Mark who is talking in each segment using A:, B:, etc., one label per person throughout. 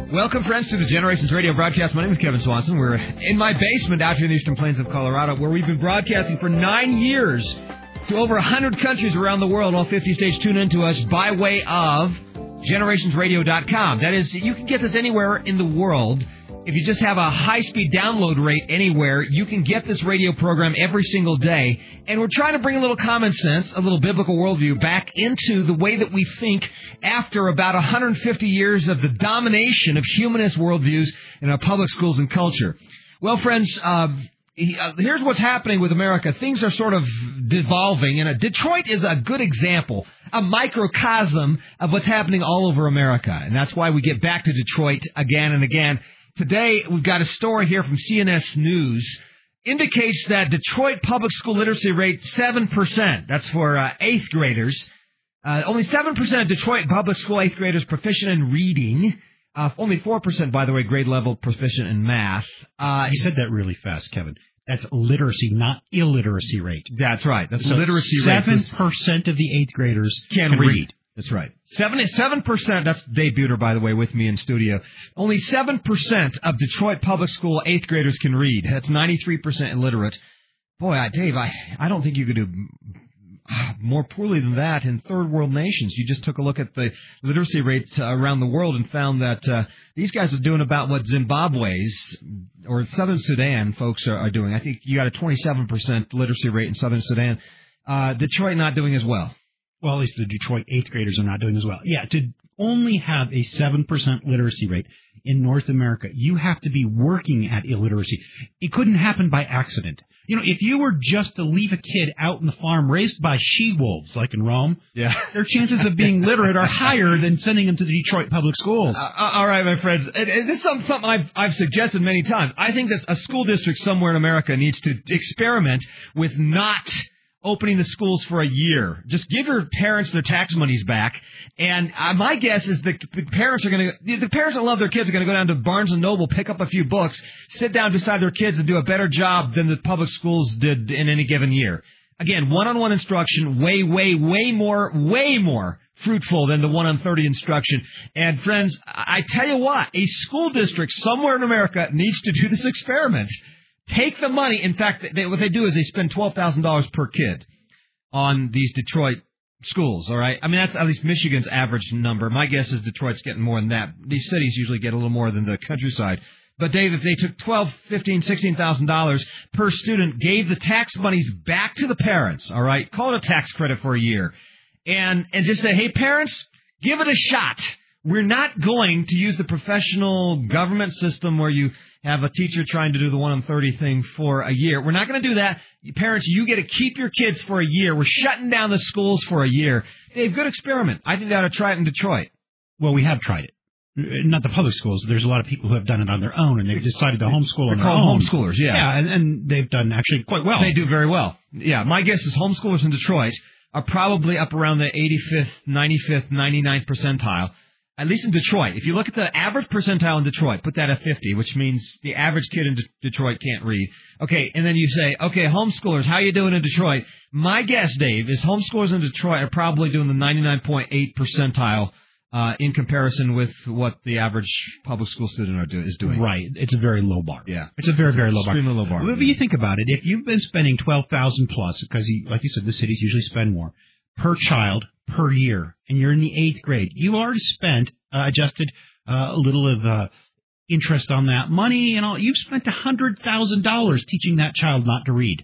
A: Welcome, friends, to the Generations Radio broadcast. My name is Kevin Swanson. We're in my basement out here in the Eastern Plains of Colorado, where we've been broadcasting for 9 years to over 100 countries around the world. All 50 states tune in to us by way of generationsradio.com. That is, you can get this anywhere in the world. If you just have a high-speed download rate anywhere, you can get this radio program every single day. And we're trying to bring a little common sense, a little biblical worldview back into the way that we think after about 150 years of the domination of humanist worldviews in our public schools and culture. Well, friends, here's what's happening with America. Things are sort of devolving, and Detroit is a good example, a microcosm of what's happening all over America. And that's why we get back to Detroit again and again. Today, we've got a story here from CNS News. Indicates that Detroit public school literacy rate, 7%. That's for 8th graders. Only 7% of Detroit public school 8th graders proficient in reading. Only 4%, by the way, grade level proficient in math.
B: You said that really fast, Kevin. That's literacy, not illiteracy rate.
A: That's right. That's
B: so
A: literacy rate.
B: 7% of the 8th graders
A: can read. That's right. 7%, that's Dave Buter, by the way, with me in studio. Only 7% of Detroit public school 8th graders can read. That's 93% illiterate. Boy, Dave, I don't think you could do more poorly than that in third world nations. You just took a look at the literacy rates around the world and found that these guys are doing about what Zimbabwe's or Southern Sudan folks are doing. I think you got a 27% literacy rate in Southern Sudan. Detroit not doing as well.
B: Well, at least the Detroit 8th graders are not doing as well. Yeah, to only have a 7% literacy rate in North America, you have to be working at illiteracy. It couldn't happen by accident. You know, if you were just to leave a kid out in the farm raised by she-wolves, like in Rome, their chances of being literate are higher than sending them to the Detroit public schools.
A: All right, my friends. This is something I've suggested many times. I think that a school district somewhere in America needs to experiment with not opening the schools for a year. Just give your parents their tax monies back. And my guess is the parents that love their kids are going to go down to Barnes & Noble, pick up a few books, sit down beside their kids and do a better job than the public schools did in any given year. Again, one-on-one instruction, way more fruitful than the 1-on-30 instruction. And friends, I tell you what, a school district somewhere in America needs to do this experiment. Take the money. In fact, what they do is they spend $12,000 per kid on these Detroit schools, all right? I mean, that's at least Michigan's average number. My guess is Detroit's getting more than that. These cities usually get a little more than the countryside. But, Dave, if they took $12,000, $15,000, $16,000 per student, gave the tax monies back to the parents, all right? Call it a tax credit for a year. And just say, hey, parents, give it a shot. We're not going to use the professional government system where you have a teacher trying to do the 1-on-30 thing for a year. We're not going to do that. Parents, you get to keep your kids for a year. We're shutting down the schools for a year. Dave, good experiment. I think they ought to try it in Detroit.
B: Well, we have tried it. Not the public schools. There's a lot of people who have done it on their own, and they've decided to homeschool on their own.
A: Homeschoolers, yeah.
B: Yeah, and they've done actually quite well.
A: They do very well. Yeah, my guess is homeschoolers in Detroit are probably up around the 85th, 95th, 99th percentile. At least in Detroit. If you look at the average percentile in Detroit, put that at 50, which means the average kid in Detroit can't read. Okay, and then you say, okay, homeschoolers, how you doing in Detroit? My guess, Dave, is homeschoolers in Detroit are probably doing the 99.8 percentile in comparison with what the average public school student is doing.
B: Right. It's a very low bar.
A: Yeah.
B: It's a very, very low bar.
A: Extremely low bar.
B: But you think about it. If you've been spending $12,000 plus, because like you said, the cities usually spend more, per child, per year, and you're in the 8th grade, you already spent, adjusted a little of interest on that money, and all. You've spent $100,000 teaching that child not to read.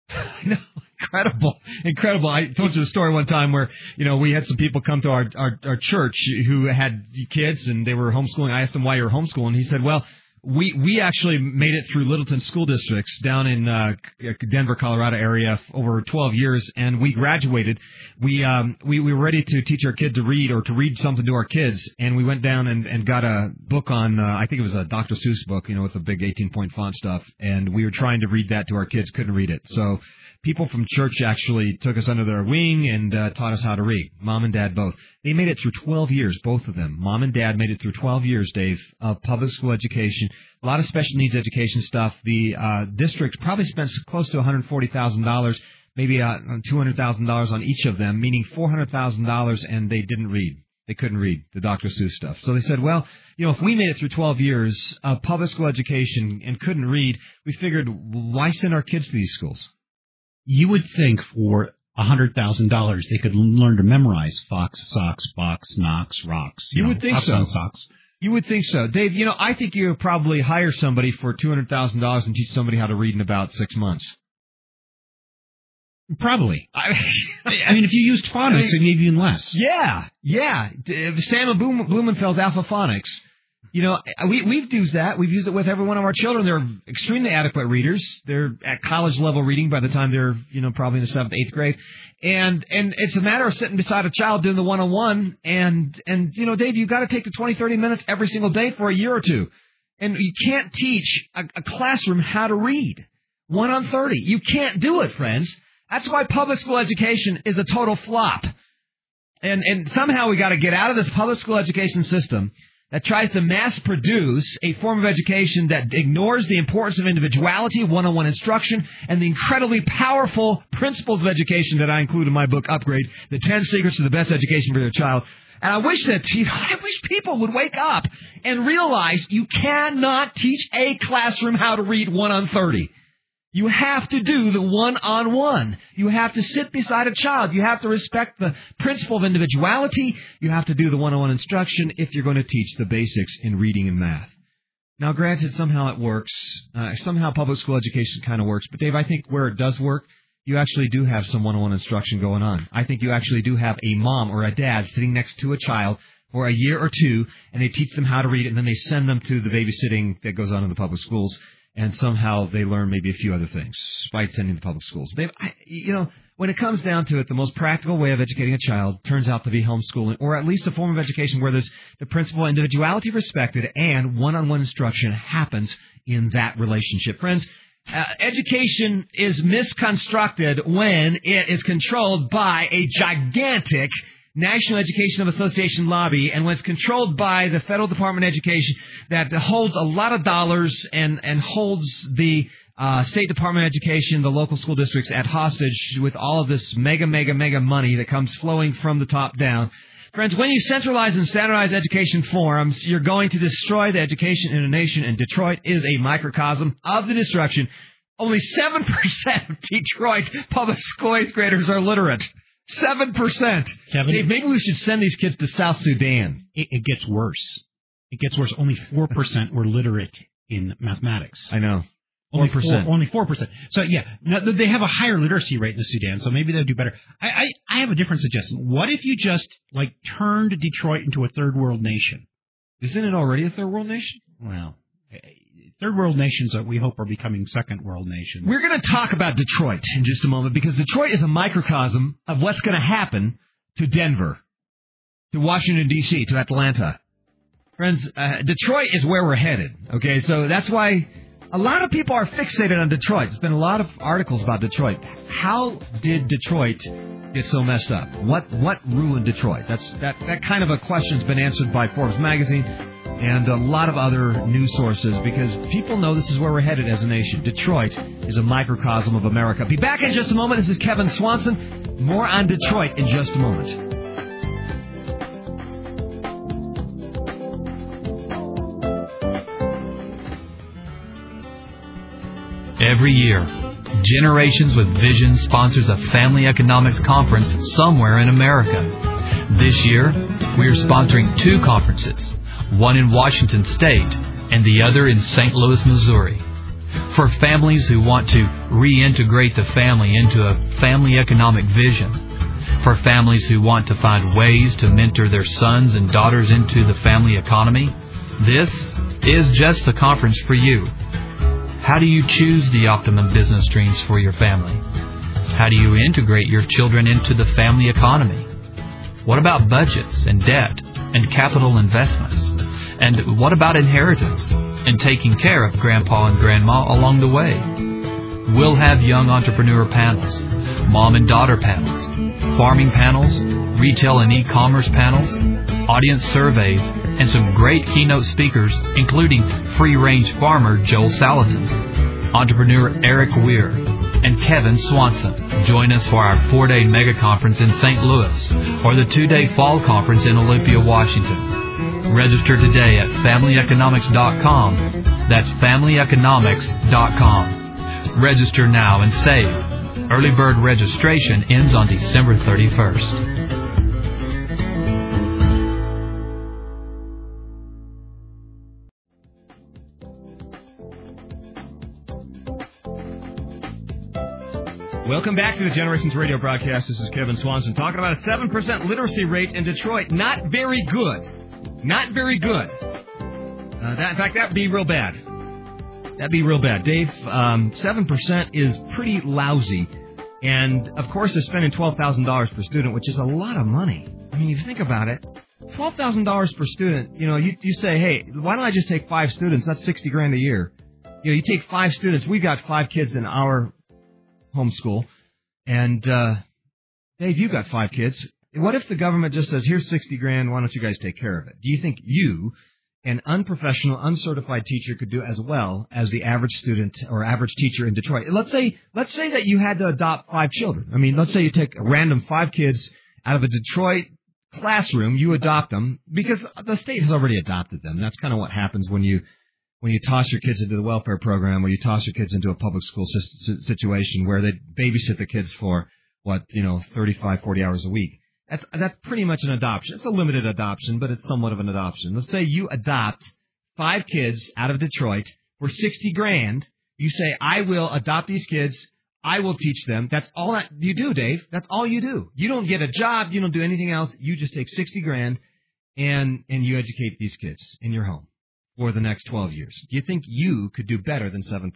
A: I know. Incredible. I told you the story one time where, we had some people come to our church who had kids and they were homeschooling. I asked them why you were homeschooling. He said, well, we actually made it through Littleton school districts down in Denver, Colorado area over 12 years, and we graduated. We were ready to teach our kid to read or to read something to our kids, and we went down and got a book on, I think it was a Dr. Seuss book, with the big 18-point font stuff, and we were trying to read that to our kids, couldn't read it. So people from church actually took us under their wing and taught us how to read. Mom and Dad both. They made it through 12 years, both of them. Mom and Dad made it through 12 years, Dave, of public school education. A lot of special needs education stuff. The district probably spent close to $140,000, maybe $200,000 on each of them, meaning $400,000, and they didn't read. They couldn't read the Dr. Seuss stuff. So they said, well, if we made it through 12 years of public school education and couldn't read, we figured, why send our kids to these schools?
B: You would think for $100,000 they could learn to memorize Fox, Socks, Box, Knox, Rocks.
A: You would think so.
B: Socks.
A: You would think so. Dave, I think you would probably hire somebody for $200,000 and teach somebody how to read in about 6 months.
B: Probably. I mean, if you used phonics, maybe even less.
A: Yeah. Sam Blumenfeld's Alpha Phonics. We've used that. We've used it with every one of our children. They're extremely adequate readers. They're at college level reading by the time they're, probably in the 7th, 8th grade. And it's a matter of sitting beside a child doing the one-on-one. And Dave, you've got to take the 20, 30 minutes every single day for a year or two. And you can't teach a classroom how to read 1 on 30. You can't do it, friends. That's why public school education is a total flop. And somehow we got to get out of this public school education system that tries to mass produce a form of education that ignores the importance of individuality, one-on-one instruction, and the incredibly powerful principles of education that I include in my book, Upgrade, the 10 Secrets to the Best Education for Their Child. And I wish people would wake up and realize you cannot teach a classroom how to read 1 on 30. You have to do the one-on-one. You have to sit beside a child. You have to respect the principle of individuality. You have to do the one-on-one instruction if you're going to teach the basics in reading and math. Now, granted, somehow it works. Somehow public school education kind of works. But, Dave, I think where it does work, you actually do have some one-on-one instruction going on. I think you actually do have a mom or a dad sitting next to a child for a year or two, and they teach them how to read it, and then they send them to the babysitting that goes on in the public schools. And somehow they learn maybe a few other things by attending the public schools. When it comes down to it, the most practical way of educating a child turns out to be homeschooling, or at least a form of education where there's the principle of individuality respected and one-on-one instruction happens in that relationship. Friends, education is misconstructed when it is controlled by a gigantic National Education Association lobby, and when it's controlled by the Federal Department of Education that holds a lot of dollars and holds the State Department of Education, the local school districts at hostage with all of this mega money that comes flowing from the top down. Friends, when you centralize and standardize education forms, you're going to destroy the education in a nation, and Detroit is a microcosm of the destruction. Only 7% of Detroit public school 8th graders are literate. 7%.
B: Kevin,
A: Dave, maybe we should send these kids to South Sudan.
B: It gets worse. It gets worse. Only 4% were literate in mathematics.
A: I know.
B: 4%. Only 4%. So, yeah, now, they have a higher literacy rate in the Sudan, so maybe they'll do better. I have a different suggestion. What if you just, turned Detroit into a third world nation?
A: Isn't it already a third world nation?
B: Well, third world nations that we hope are becoming second world nations.
A: We're going to talk about Detroit in just a moment, because Detroit is a microcosm of what's going to happen to Denver, to Washington, D.C., to Atlanta. Friends, Detroit is where we're headed, okay? So that's why a lot of people are fixated on Detroit. There's been a lot of articles about Detroit. How did Detroit get so messed up? What ruined Detroit? That kind of a question's been answered by Forbes magazine and a lot of other news sources, because people know this is where we're headed as a nation. Detroit is a microcosm of America. Be back in just a moment. This is Kevin Swanson. More on Detroit in just a moment.
C: Every year, Generations with Vision sponsors a family economics conference somewhere in America. This year, we are sponsoring 2 conferences, one in Washington State and the other in St. Louis, Missouri. For families who want to reintegrate the family into a family economic vision. For families who want to find ways to mentor their sons and daughters into the family economy, this is just the conference for you. How do you choose the optimum business streams for your family? How do you integrate your children into the family economy? What about budgets and debt and capital investments? And what about inheritance and taking care of grandpa and grandma along the way? We'll have young entrepreneur panels, mom and daughter panels, farming panels, retail and e-commerce panels, audience surveys, and some great keynote speakers, including free-range farmer Joel Salatin, entrepreneur Eric Weir, and Kevin Swanson. Join us for our 4-day mega conference in St. Louis or the 2-day fall conference in Olympia, Washington. Register today at familyeconomics.com. That's familyeconomics.com. Register now and save. Early bird registration ends on December 31st.
A: Welcome back to the Generations Radio broadcast. This is Kevin Swanson talking about a 7% literacy rate in Detroit. Not very good. Not very good. In fact, that'd be real bad. That'd be real bad. Dave, 7% is pretty lousy. And, of course, they're spending $12,000 per student, which is a lot of money. I mean, if you think about it, $12,000 per student, you say, hey, why don't I just take 5 students? That's $60,000 a year. You take 5 students. We've got 5 kids in our homeschool. And, Dave, you've got 5 kids. What if the government just says, here's $60,000, why don't you guys take care of it? Do you think you, an unprofessional, uncertified teacher, could do as well as the average student or average teacher in Detroit? Let's say that you had to adopt 5 children. I mean, let's say you take a random 5 kids out of a Detroit classroom, you adopt them, because the state has already adopted them. That's kind of what happens when you toss your kids into the welfare program or you toss your kids into a public school situation where they babysit the kids for, 35, 40 hours a week. That's pretty much an adoption. It's a limited adoption, but it's somewhat of an adoption. Let's say you adopt 5 kids out of Detroit for $60,000. You say, I will adopt these kids. I will teach them. That's all that you do, Dave. That's all you do. You don't get a job. You don't do anything else. You just take $60,000 and you educate these kids in your home for the next 12 years. Do you think you could do better than 7%?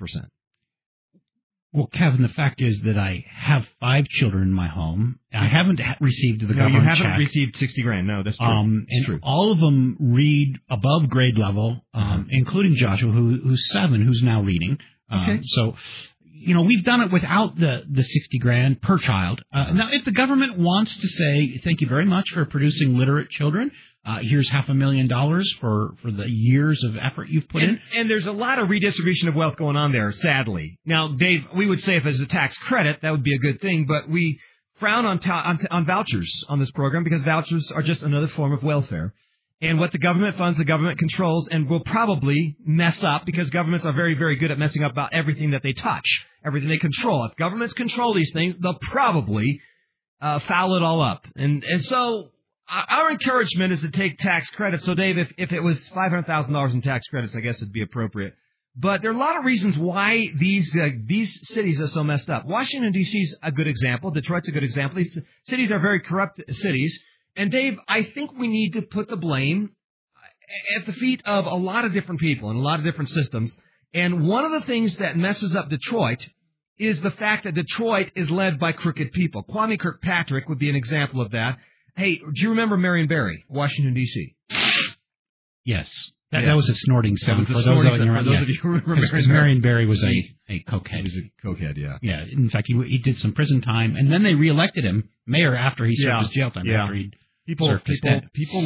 B: Well, Kevin, the fact is that I have 5 children in my home. I haven't received the government check.
A: No, you haven't received $60,000. No, that's true.
B: And
A: true.
B: All of them read above grade level, including Joshua, who's 7, who's now reading.
A: Okay.
B: So, we've done it without the $60,000 per child. Now, if the government wants to say, thank you very much for producing literate children, here's $500,000 for the years of effort you've put in.
A: And there's a lot of redistribution of wealth going on there, sadly. Now, Dave, we would say if it's a tax credit, that would be a good thing, but we frown on vouchers on this program because vouchers are just another form of welfare. And what the government funds, the government controls, and will probably mess up because governments are very, very good at messing up about everything that they touch, everything they control. If governments control these things, they'll probably foul it all up. And so our encouragement is to take tax credits. So, Dave, if it was $500,000 in tax credits, I guess it'd be appropriate. But there are a lot of reasons why these cities are so messed up. Washington, D.C. is a good example. Detroit's a good example. These cities are very corrupt cities. And, Dave, I think we need to put the blame at the feet of a lot of different people and a lot of different systems. And one of the things that messes up Detroit is the fact that Detroit is led by crooked people. Kwame Kirkpatrick would be an example of that. Hey, do you remember Marion Barry, Washington, D.C.?
B: Yes. That was a snorting sound. For those of you who remember Marion Barry was a cokehead.
A: He was a cokehead, yeah.
B: Yeah. In fact, he did some prison time, and then they reelected him mayor after he served his jail time. After he'd served his debt.
A: People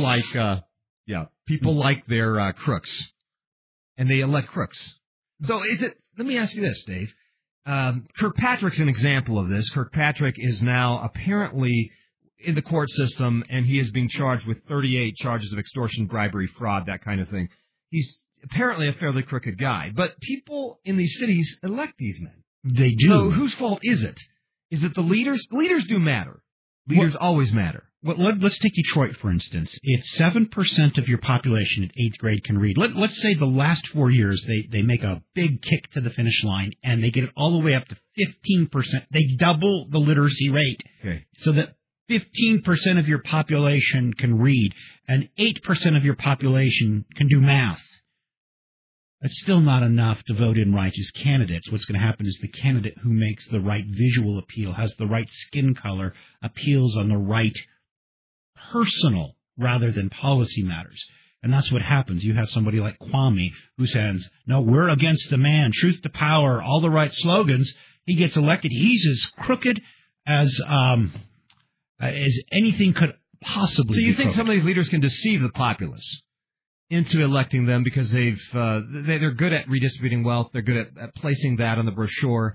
A: like their crooks, and they elect crooks. So let me ask you this, Dave. Kirkpatrick's an example of this. Kirkpatrick is now apparently in the court system, and he is being charged with 38 charges of extortion, bribery, fraud, that kind of thing. He's apparently a fairly crooked guy. But people in these cities elect these men.
B: They do.
A: So whose fault is it? Is it the leaders? Leaders do matter. Leaders always matter.
B: Well, let's take Detroit, for instance. If 7% of your population at 8th grade can read, let's say the last 4 years they make a big kick to the finish line, and they get it all the way up to 15%. They double the literacy rate.
A: Okay.
B: So that 15% of your population can read, and 8% of your population can do math. That's still not enough to vote in righteous candidates. What's going to happen is the candidate who makes the right visual appeal, has the right skin color, appeals on the right personal rather than policy matters. And that's what happens. You have somebody like Kwame who says, no, we're against the man, truth to power, all the right slogans. He gets elected. He's as crooked as anything could possibly be.
A: So you think some of these leaders can deceive the populace into electing them because they're good at redistributing wealth, they're good at placing that on the brochure,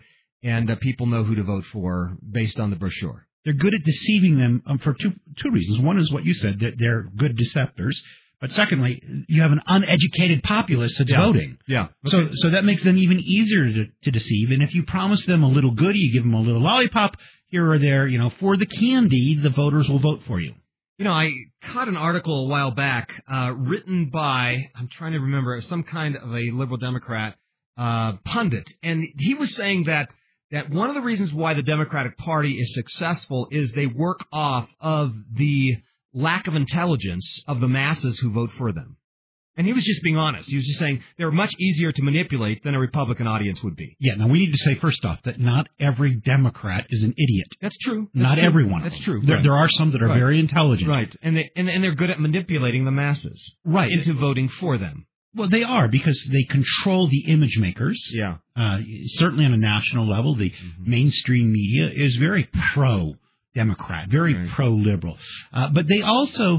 A: and people know who to vote for based on the brochure.
B: They're good at deceiving them for two reasons. One is what you said, that they're good deceptors. But secondly, you have an uneducated populace that's voting.
A: Yeah. Okay.
B: So that makes them even easier to deceive. And if you promise them a little goodie, you give them a little lollipop here or there, for the candy, the voters will vote for you.
A: I caught an article a while back written by, I'm trying to remember, some kind of a liberal Democrat pundit. And he was saying that one of the reasons why the Democratic Party is successful is they work off of the lack of intelligence of the masses who vote for them. And he was just being honest. He was just saying they're much easier to manipulate than a Republican audience would be.
B: Yeah, now we need to say first off that not every Democrat is an idiot.
A: That's true.
B: Not everyone.
A: That's true.
B: There are some that are very intelligent.
A: Right. And they're good at manipulating the masses.
B: Right.
A: Into voting for them.
B: Well, they are, because they control the image makers.
A: Yeah.
B: Certainly on a national level, the mainstream media is very pro-Democrat, very pro-liberal. But they also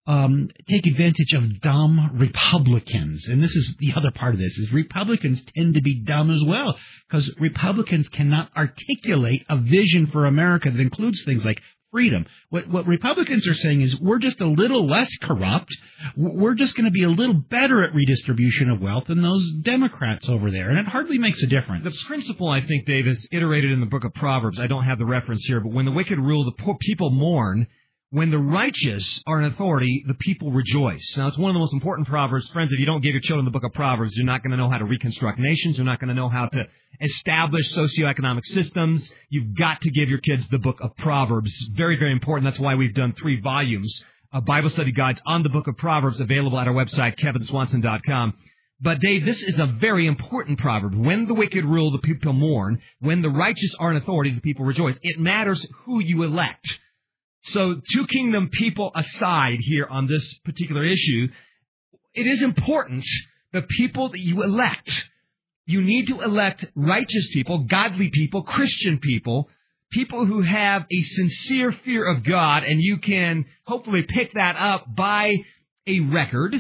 B: take advantage of dumb Republicans. And this is the other part of this, is Republicans tend to be dumb as well, because Republicans cannot articulate a vision for America that includes things like freedom. What Republicans are saying is, we're just a little less corrupt. We're just going to be a little better at redistribution of wealth than those Democrats over there. And it hardly makes a difference.
A: The principle, I think, Dave, is iterated in the book of Proverbs. I don't have the reference here, but when the wicked rule, the poor people mourn. When the righteous are in authority, the people rejoice. Now, it's one of the most important proverbs. Friends, if you don't give your children the book of Proverbs, you're not going to know how to reconstruct nations. You're not going to know how to establish socioeconomic systems. You've got to give your kids the book of Proverbs. Very, very important. That's why we've done 3 volumes of Bible study guides on the book of Proverbs available at our website, kevinswanson.com. But, Dave, this is a very important proverb. When the wicked rule, the people mourn. When the righteous are in authority, the people rejoice. It matters who you elect. So, two kingdom people aside here on this particular issue, it is important the people that you elect. You need to elect righteous people, godly people, Christian people, people who have a sincere fear of God, and you can hopefully pick that up by a record,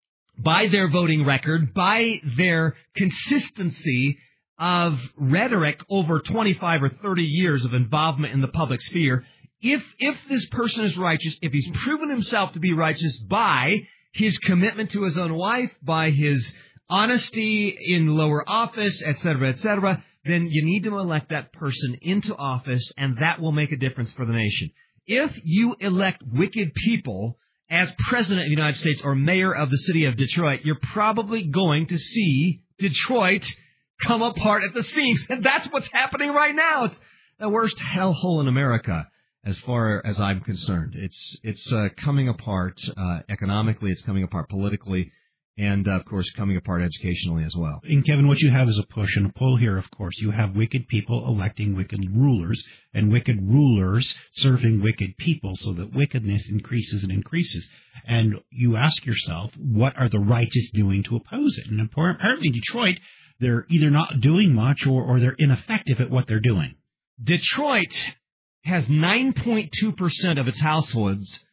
A: by their voting record, by their consistency of rhetoric over 25 or 30 years of involvement in the public sphere. If this person is righteous, if he's proven himself to be righteous by his commitment to his own wife, by his honesty in lower office, etc., then you need to elect that person into office, and that will make a difference for the nation. If you elect wicked people as president of the United States or mayor of the city of Detroit, you're probably going to see Detroit come apart at the seams. And that's what's happening right now. It's the worst hellhole in America. As far as I'm concerned, it's coming apart economically, it's coming apart politically, and, of course, coming apart educationally as well.
B: And, Kevin, what you have is a push and a pull here, of course. You have wicked people electing wicked rulers, and wicked rulers serving wicked people, so that wickedness increases and increases. And you ask yourself, what are the righteous doing to oppose it? And apparently in Detroit, they're either not doing much or they're ineffective at what they're doing.
A: Detroit has 9.2% of its households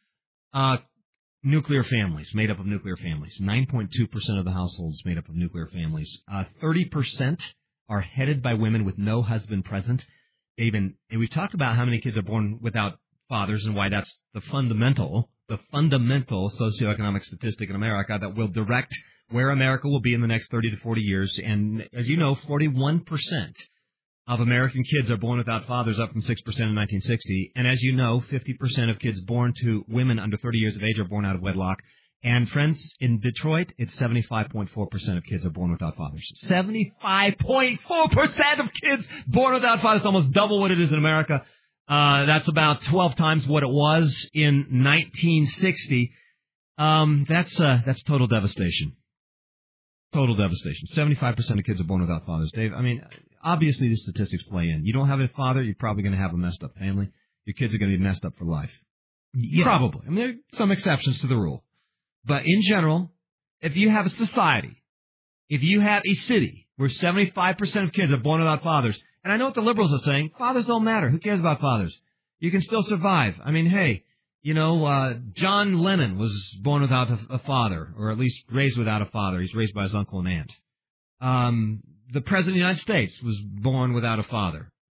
A: nuclear families, made up of nuclear families. 9.2% of the households made up of nuclear families. 30% are headed by women with no husband present. And we've talked about how many kids are born without fathers and why that's the fundamental socioeconomic statistic in America that will direct where America will be in the next 30 to 40 years. And as you know, 41% of American kids are born without fathers, up from 6% in 1960. And as you know, 50% of kids born to women under 30 years of age are born out of wedlock. And, friends, in Detroit, it's 75.4% of kids are born without fathers. 75.4% of kids born without fathers, almost double what it is in America. That's about 12 times what it was in 1960. That's total devastation. Total devastation. 75% of kids are born without fathers. Dave, I mean, obviously these statistics play in. You don't have a father, you're probably going to have a messed up family. Your kids are going to be messed up for life. Yeah. Probably. I mean, there are some exceptions to the rule. But in general, if you have a society, if you have a city where 75% of kids are born without fathers, and I know what the liberals are saying, fathers don't matter. Who cares about fathers? You can still survive. I mean, hey, you know, John Lennon was born without a father, or at least raised without a father. He's raised by his uncle and aunt. The President of the United States was born without a father.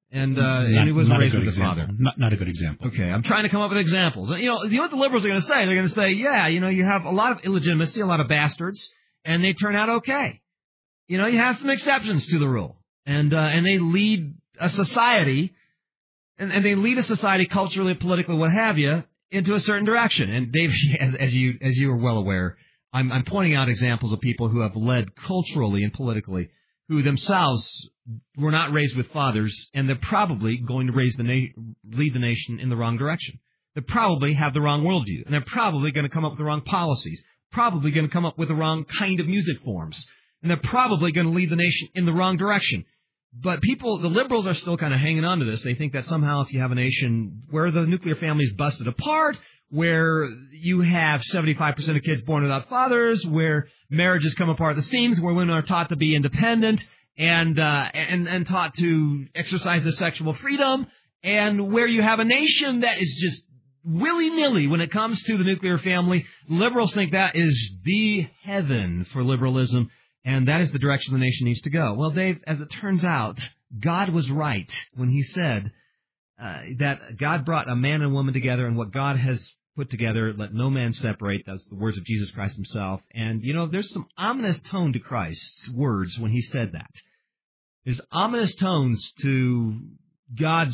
A: And he wasn't raised with his father.
B: Not a good example.
A: Okay, I'm trying to come up with examples. You know what the liberals are going to say? They're going to say, yeah, you have a lot of illegitimacy, a lot of bastards, and they turn out okay. You have some exceptions to the rule. And they lead a society, and they lead a society culturally, politically, what have you, into a certain direction. And Dave, as you are well aware, I'm pointing out examples of people who have led culturally and politically, who themselves were not raised with fathers, and they're probably going to lead the nation in the wrong direction. They probably have the wrong worldview, and they're probably going to come up with the wrong policies, probably going to come up with the wrong kind of music forms, and they're probably going to lead the nation in the wrong direction. But the liberals are still kind of hanging on to this. They think that somehow if you have a nation where the nuclear family is busted apart, where you have 75% of kids born without fathers, where marriages come apart at the seams, where women are taught to be independent and taught to exercise their sexual freedom, and where you have a nation that is just willy-nilly when it comes to the nuclear family, liberals think that is the heaven for liberalism, and that is the direction the nation needs to go. Well, Dave, as it turns out, God was right when he said that God brought a man and woman together, and what God has put together, let no man separate. That's the words of Jesus Christ himself. And, there's some ominous tone to Christ's words when he said that. There's ominous tones to God's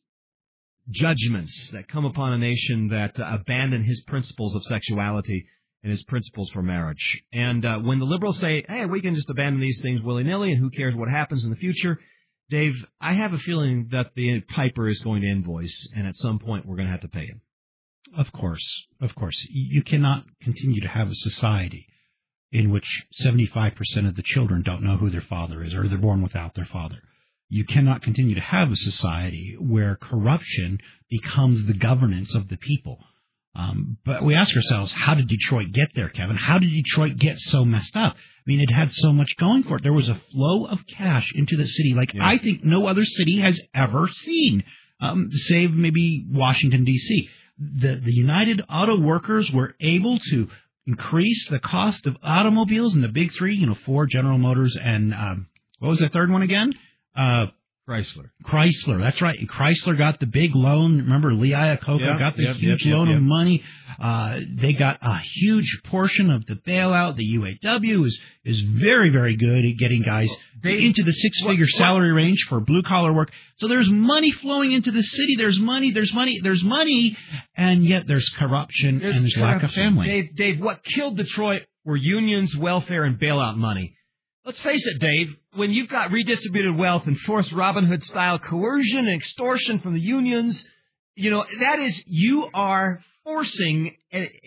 A: judgments that come upon a nation that abandon his principles of sexuality and his principles for marriage. And when the liberals say, hey, we can just abandon these things willy-nilly and who cares what happens in the future, Dave, I have a feeling that the piper is going to invoice, and at some point we're going to have to pay him.
B: Of course. You cannot continue to have a society in which 75% of the children don't know who their father is, or they're born without their father. You cannot continue to have a society where corruption becomes the governance of the people. But we ask ourselves, how did Detroit get there, Kevin? How did Detroit get so messed up? I mean, it had so much going for it. There was a flow of cash into the city like I think no other city has ever seen, save maybe Washington, D.C. The United Auto Workers were able to increase the cost of automobiles in the big three, Ford, General Motors, and what was the third one again? Chrysler, that's right. And Chrysler got the big loan. Remember, Lee Iacocca got the huge loan of money. They got a huge portion of the bailout. The UAW is very, very good at getting guys into the six-figure salary range for blue-collar work. So there's money flowing into the city. There's money, and yet there's corruption and there's lack of family.
A: Dave, what killed Detroit were unions, welfare, and bailout money. Let's face it, Dave, when you've got redistributed wealth and forced Robin Hood-style coercion and extortion from the unions, that is, you are forcing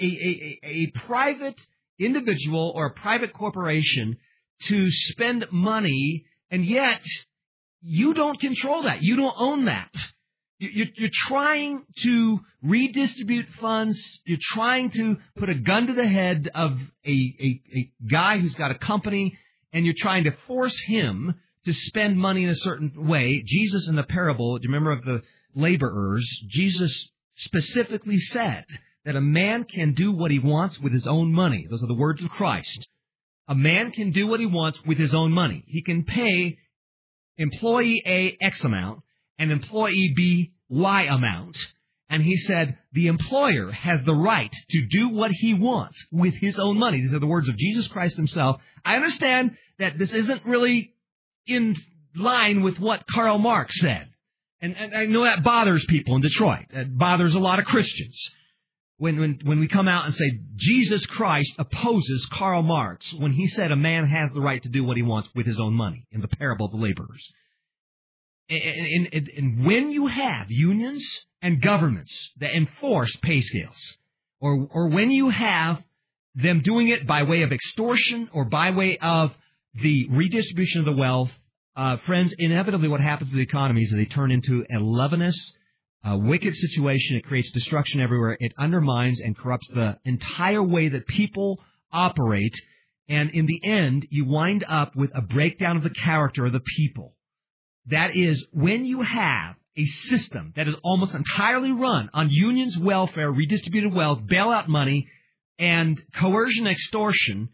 A: a private individual or a private corporation to spend money, and yet you don't control that. You don't own that. You're trying to redistribute funds. You're trying to put a gun to the head of a guy who's got a company, and you're trying to force him to spend money in a certain way. Jesus in the parable, do you remember of the laborers? Jesus specifically said that a man can do what he wants with his own money. Those are the words of Christ. A man can do what he wants with his own money. He can pay employee A X amount and employee B Y amount. And he said the employer has the right to do what he wants with his own money. These are the words of Jesus Christ himself. I understand that this isn't really in line with what Karl Marx said. And I know that bothers people in Detroit. It bothers a lot of Christians. When we come out and say Jesus Christ opposes Karl Marx when he said a man has the right to do what he wants with his own money in the parable of the laborers. And when you have unions and governments that enforce pay scales, or when you have them doing it by way of extortion or by way of the redistribution of the wealth, friends, inevitably what happens to the economy is that they turn into a leavenous, wicked situation. It creates destruction everywhere. It undermines and corrupts the entire way that people operate. And in the end, you wind up with a breakdown of the character of the people. That is, when you have a system that is almost entirely run on unions, welfare, redistributed wealth, bailout money, and coercion, extortion,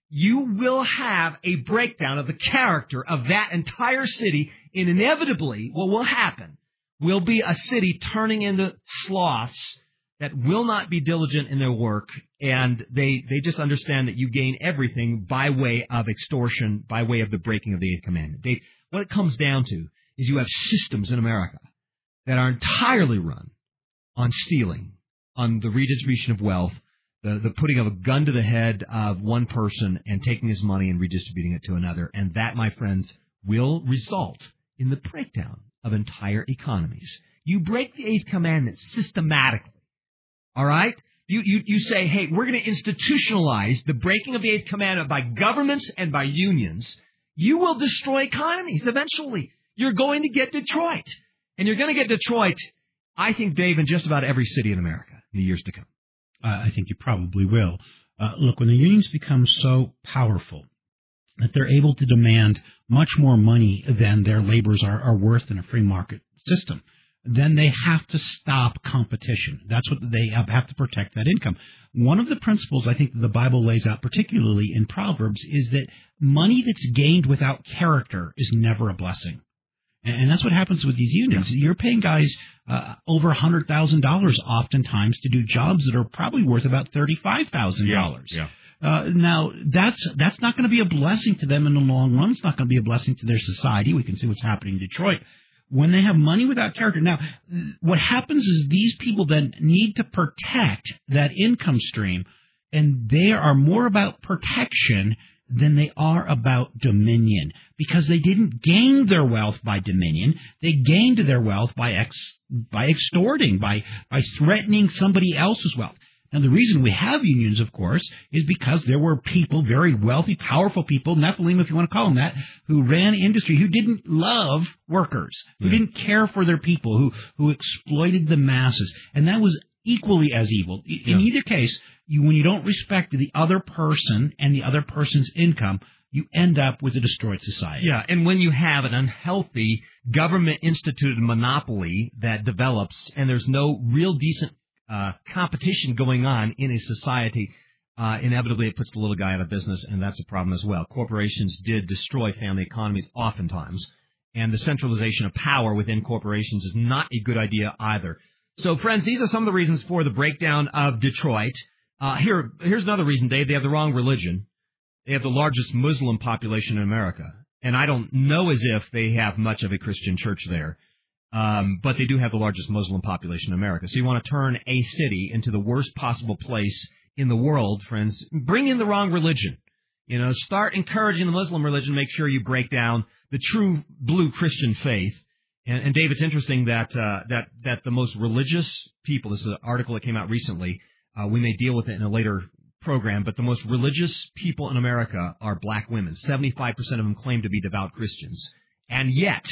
A: you will have a breakdown of the character of that entire city, and inevitably what will happen will be a city turning into sloths that will not be diligent in their work, and they just understand that you gain everything by way of extortion, by way of the breaking of the Eighth Commandment. Dave, what it comes down to is you have systems in America that are entirely run on stealing, on the redistribution of wealth, the putting of a gun to the head of one person and taking his money and redistributing it to another. And that, my friends, will result in the breakdown of entire economies. You break the Eighth Commandment systematically. All right? You say, hey, we're going to institutionalize the breaking of the Eighth Commandment by governments and by unions. You will destroy economies eventually. You're going to get Detroit. And you're going to get Detroit, I think, Dave, in just about every city in America in the years to come.
B: I think you probably will. Look, when the unions become so powerful that they're able to demand much more money than their laborers are worth in a free market system, then they have to stop competition. That's what they have to protect that income. One of the principles I think that the Bible lays out, particularly in Proverbs, is that money that's gained without character is never a blessing. And that's what happens with these unions. You're paying guys over $100,000 oftentimes to do jobs that are probably worth about $35,000.
A: Yeah.
B: Now, that's not going to be a blessing to them in the long run. It's not going to be a blessing to their society. We can see what's happening in Detroit. When they have money without character. Now, what happens is these people then need to protect that income stream, and they are more about protection than they are about dominion, because they didn't gain their wealth by dominion. They gained their wealth by extorting, by threatening somebody else's wealth. Now, the reason we have unions, of course, is because there were people, very wealthy, powerful people, Nephilim, if you want to call them that, who ran industry, who didn't love workers, who didn't care for their people, who exploited the masses. And that was equally as evil. In either case, when you don't respect the other person and the other person's income, you end up with a destroyed society.
A: Yeah, and when you have an unhealthy government-instituted monopoly that develops and there's no real decent competition going on in a society, inevitably it puts the little guy out of business, and that's a problem as well. Corporations did destroy family economies oftentimes, and the centralization of power within corporations is not a good idea either. So, friends, these are some of the reasons for the breakdown of Detroit. Here's another reason, Dave. They have the wrong religion. They have the largest Muslim population in America, and I don't know as if they have much of a Christian church there. But they do have the largest Muslim population in America. So you want to turn a city into the worst possible place in the world, friends. Bring in the wrong religion. Start encouraging the Muslim religion. Make sure you break down the true blue Christian faith. And Dave, it's interesting that the most religious people, this is an article that came out recently, we may deal with it in a later program, but the most religious people in America are black women. 75% of them claim to be devout Christians. And yet,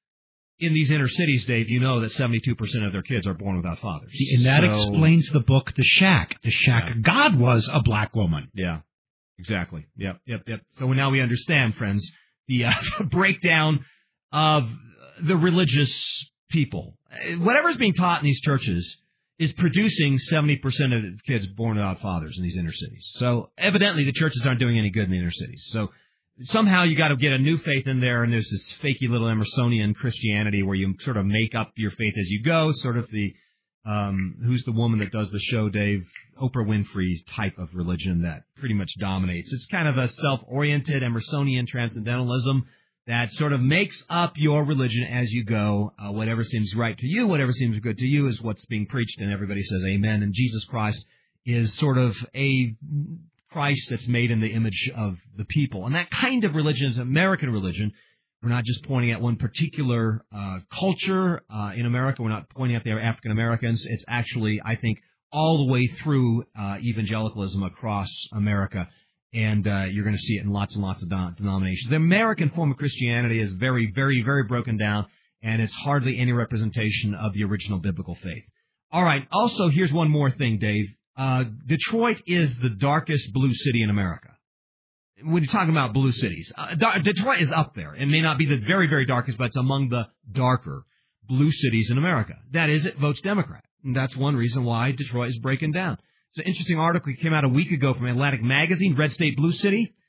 A: in these inner cities, Dave, you know that 72% of their kids are born without fathers.
B: See, and that explains the book, The Shack. The Shack of God was a black woman.
A: Yeah, exactly. Yep. So now we understand, friends, the breakdown of the religious people. Whatever's being taught in these churches is producing 70% of the kids born without fathers in these inner cities. So evidently the churches aren't doing any good in the inner cities. So somehow you got to get a new faith in there, and there's this fakey little Emersonian Christianity where you sort of make up your faith as you go, sort of the, who's the woman that does the show, Dave? Oprah Winfrey type of religion that pretty much dominates. It's kind of a self-oriented Emersonian transcendentalism that sort of makes up your religion as you go. Whatever seems right to you, whatever seems good to you is what's being preached, and everybody says amen. And Jesus Christ is sort of a Christ that's made in the image of the people. And that kind of religion is American religion. We're not just pointing at one particular culture in America. We're not pointing at the African Americans. It's actually, I think, all the way through evangelicalism across America. And you're going to see it in lots and lots of denominations. The American form of Christianity is very, very, very broken down, and it's hardly any representation of the original biblical faith. All right. Also, here's one more thing, Dave. Detroit is the darkest blue city in America. When you're talking about blue cities, Detroit is up there. It may not be the very, very darkest, but it's among the darker blue cities in America. That is, it votes Democrat. And that's one reason why Detroit is breaking down. It's an interesting article that came out a week ago from Atlantic Magazine, Red State Blue City.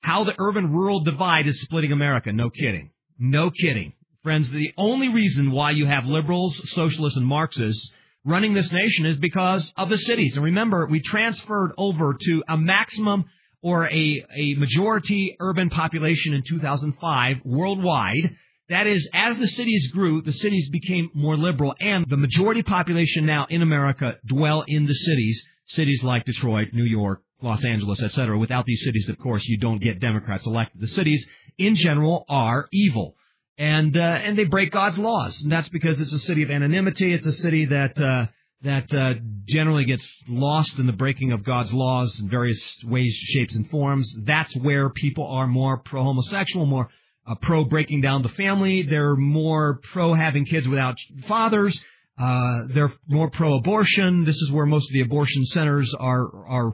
A: how the urban-rural divide is splitting America. No kidding. No kidding. Friends, the only reason why you have liberals, socialists, and Marxists running this nation is because of the cities. And remember, we transferred over to a maximum or a majority urban population in 2005 worldwide. That is, as the cities grew, the cities became more liberal, and the majority population now in America dwell in the cities, cities like Detroit, New York, Los Angeles, etc. Without these cities, of course, you don't get Democrats elected. The cities, in general, are evil, and they break God's laws, and that's because it's a city of anonymity. It's a city that generally gets lost in the breaking of God's laws in various ways, shapes, and forms. That's where people are more pro-homosexual, more pro-breaking down the family. They're more pro-having kids without fathers. They're more pro-abortion. This is where most of the abortion centers are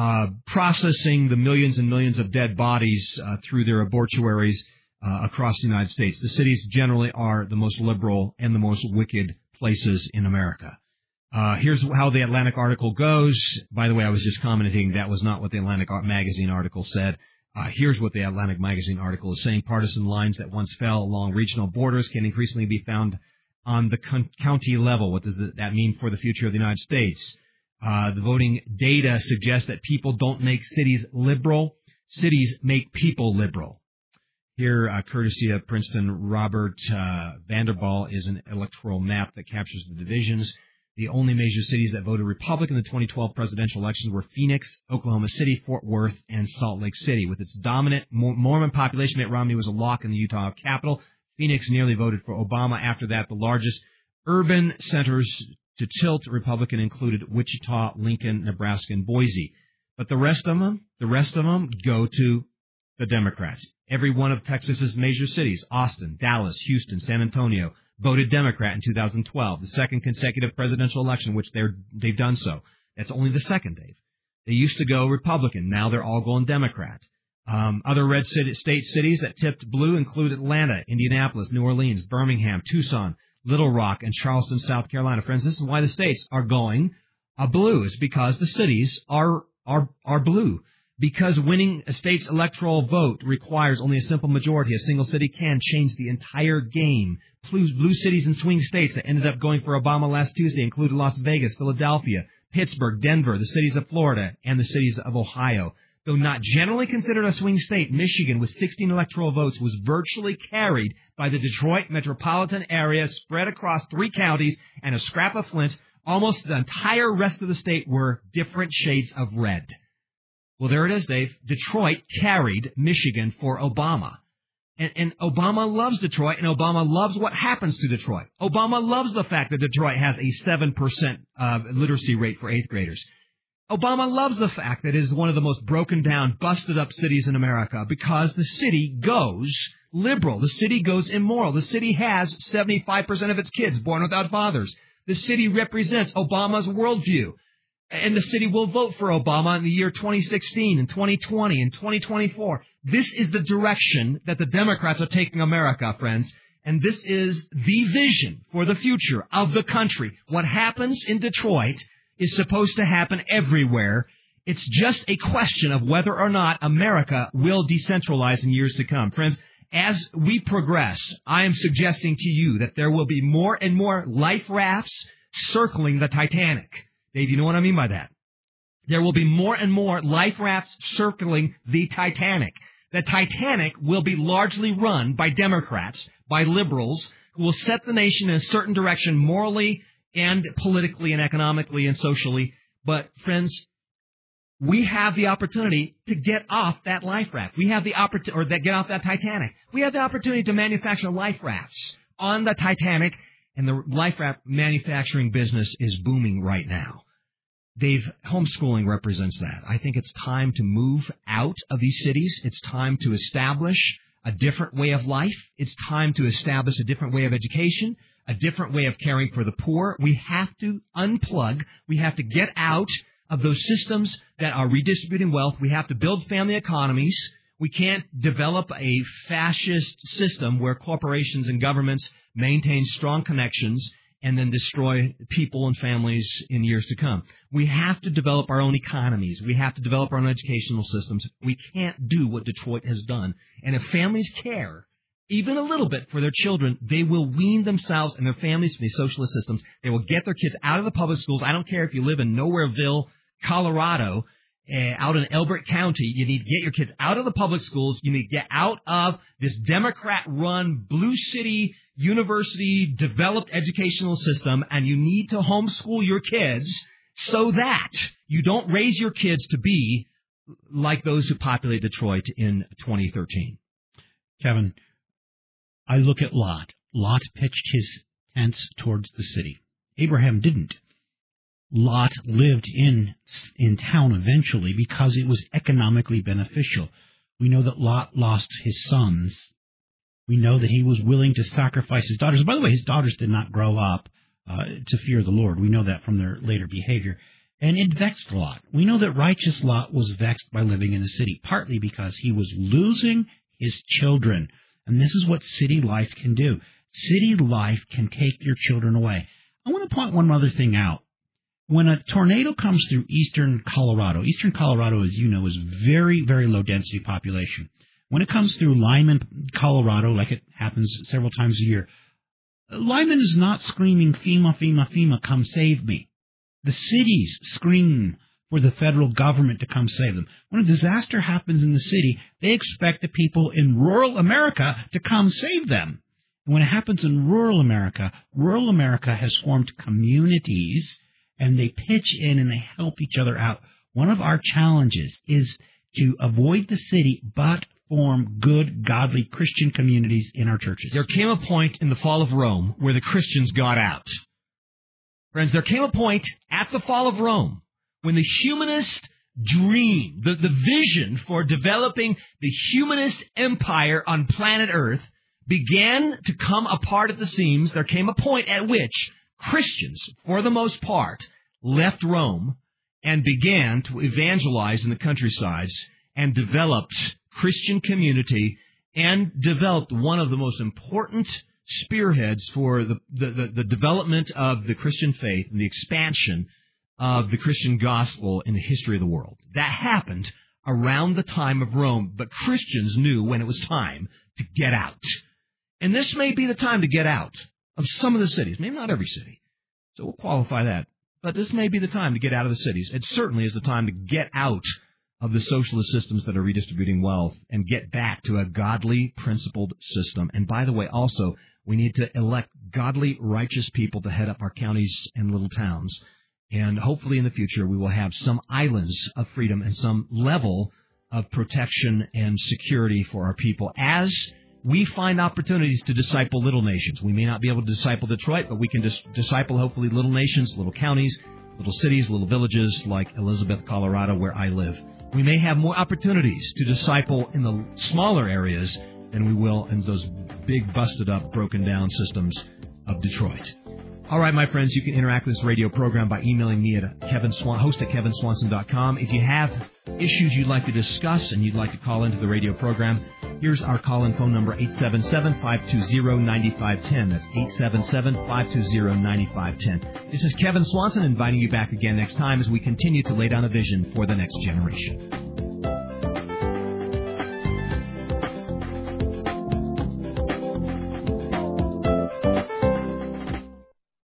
A: processing the millions and millions of dead bodies through their abortuaries across the United States. The cities generally are the most liberal and the most wicked places in America. Here's how the Atlantic article goes. By the way, I was just commenting that was not what the Atlantic Magazine article said. Here's what the Atlantic Magazine article is saying. Partisan lines that once fell along regional borders can increasingly be found on the county level. What does that mean for the future of the United States? The voting data suggests that people don't make cities liberal. Cities make people liberal. Here, courtesy of Princeton, Robert Vanderbilt, is an electoral map that captures the divisions. The only major cities that voted Republican in the 2012 presidential elections were Phoenix, Oklahoma City, Fort Worth, and Salt Lake City. With its dominant Mormon population, Mitt Romney was a lock in the Utah Capitol. Phoenix nearly voted for Obama. After that, the largest urban centers to tilt Republican included Wichita, Lincoln, Nebraska, and Boise. But the rest of them go to the Democrats. Every one of Texas's major cities, Austin, Dallas, Houston, San Antonio, voted Democrat in 2012, the second consecutive presidential election, which they've done so. That's only the second, Dave. They used to go Republican. Now they're all going Democrat. Other red state cities that tipped blue include Atlanta, Indianapolis, New Orleans, Birmingham, Tucson, Little Rock, and Charleston, South Carolina. Friends, this is why the states are going blue. It's because the cities are blue. Because winning a state's electoral vote requires only a simple majority, a single city can change the entire game. Blue cities and swing states that ended up going for Obama last Tuesday included Las Vegas, Philadelphia, Pittsburgh, Denver, the cities of Florida, and the cities of Ohio. Though not generally considered a swing state, Michigan, with 16 electoral votes, was virtually carried by the Detroit metropolitan area, spread across 3 counties and a scrap of Flint. Almost the entire rest of the state were different shades of red. Well, there it is, Dave. Detroit carried Michigan for Obama. And Obama loves Detroit, and Obama loves what happens to Detroit. Obama loves the fact that Detroit has a 7% literacy rate for 8th graders. Obama loves the fact that it is one of the most broken down, busted up cities in America because the city goes liberal. The city goes immoral. The city has 75% of its kids born without fathers. The city represents Obama's worldview. And the city will vote for Obama in the year 2016 and 2020 and 2024. This is the direction that the Democrats are taking America, friends. And this is the vision for the future of the country. What happens in Detroit is supposed to happen everywhere. It's just a question of whether or not America will decentralize in years to come. Friends, as we progress, I am suggesting to you that there will be more and more life rafts circling the Titanic. Dave, you know what I mean by that? There will be more and more life rafts circling the Titanic. The Titanic will be largely run by Democrats, by liberals, who will set the nation in a certain direction morally and politically and economically and socially. But, friends, we have the opportunity to get off that life raft. We have the opportunity, or get off that Titanic. We have the opportunity to manufacture life rafts on the Titanic. And the life raft manufacturing business is booming right now. Dave, homeschooling represents that. I think it's time to move out of these cities. It's time to establish a different way of life. It's time to establish a different way of education, a different way of caring for the poor. We have to unplug. We have to get out of those systems that are redistributing wealth. We have to build family economies. We can't develop a fascist system where corporations and governments maintain strong connections and then destroy people and families in years to come. We have to develop our own economies. We have to develop our own educational systems. We can't do what Detroit has done. And if families care even a little bit for their children, they will wean themselves and their families from these socialist systems. They will get their kids out of the public schools. I don't care if you live in Nowhereville, Colorado, out in Elbert County. You need to get your kids out of the public schools. You need to get out of this Democrat-run Blue City University developed educational system, and you need to homeschool your kids so that you don't raise your kids to be like those who populated Detroit in 2013.
B: Kevin, I look at Lot. Lot pitched his tents towards the city. Abraham didn't. Lot lived in town eventually because it was economically beneficial. We know that Lot lost his sons. We know that he was willing to sacrifice his daughters. By the way, his daughters did not grow up to fear the Lord. We know that from their later behavior. And it vexed Lot. We know that righteous Lot was vexed by living in the city, partly because he was losing his children. And this is what city life can do. City life can take your children away. I want to point one other thing out. When a tornado comes through eastern Colorado, as you know, is very, very low density population. When it comes through Lyman, Colorado, like it happens several times a year, Lyman is not screaming, FEMA, FEMA, FEMA, come save me. The cities scream for the federal government to come save them. When a disaster happens in the city, they expect the people in rural America to come save them. And when it happens in rural America has formed communities, and they pitch in and they help each other out. One of our challenges is to avoid the city, but form good, godly Christian communities in our churches.
A: There came a point in the fall of Rome where the Christians got out. Friends, there came a point at the fall of Rome when the humanist dream, the vision for developing the humanist empire on planet Earth began to come apart at the seams. There came a point at which Christians, for the most part, left Rome and began to evangelize in the countrysides and developed Christian community and developed one of the most important spearheads for the development of the Christian faith and the expansion of the Christian gospel in the history of the world. That happened around the time of Rome, but Christians knew when it was time to get out. And this may be the time to get out of some of the cities, maybe not every city. So we'll qualify that. But this may be the time to get out of the cities. It certainly is the time to get out of the socialist systems that are redistributing wealth and get back to a godly, principled system. And by the way, also, we need to elect godly, righteous people to head up our counties and little towns. And hopefully in the future we will have some islands of freedom and some level of protection and security for our people as we find opportunities to disciple little nations. We may not be able to disciple Detroit, but we can disciple, hopefully, little nations, little counties, little cities, little villages like Elizabeth, Colorado, where I live. We may have more opportunities to disciple in the smaller areas than we will in those big, busted-up, broken-down systems of Detroit. All right, my friends, you can interact with this radio program by emailing me at host@kevinswanson.com. If you have issues you'd like to discuss and you'd like to call into the radio program, here's our call-in phone number, 877-520-9510. That's 877-520-9510. This is Kevin Swanson inviting you back again next time as we continue to lay down a vision for the next generation.